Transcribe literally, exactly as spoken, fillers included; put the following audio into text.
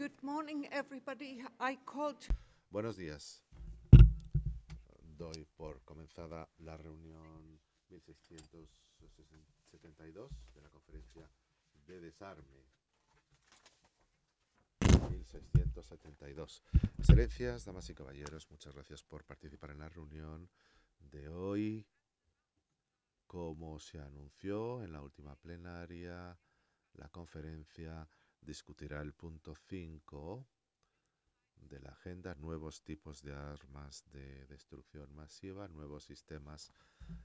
Good morning, everybody. I called. Buenos días. Doy por comenzada la reunión mil seiscientos setenta y dos de la Conferencia de Desarme. mil seiscientos setenta y dos. Excelencias, damas y caballeros, muchas gracias por participar en la reunión de hoy. Como se anunció en la última plenaria, la conferencia discutirá el punto cinco de la agenda, nuevos tipos de armas de destrucción masiva, nuevos sistemas